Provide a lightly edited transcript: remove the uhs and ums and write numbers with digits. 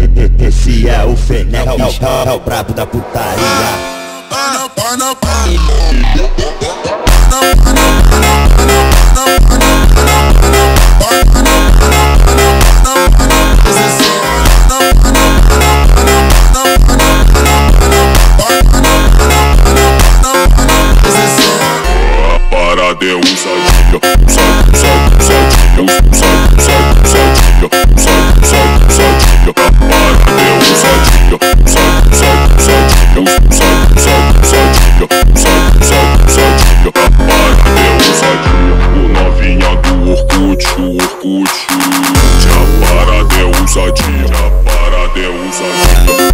Esse é o Fenec, é o brabo da putaria. Parada é usadinha, usadinha, usadinha. Parada é usadinha, usadinha. Parada é usadinha, o novinha do Orkut. A parada é usadinha, a parada é usadinha.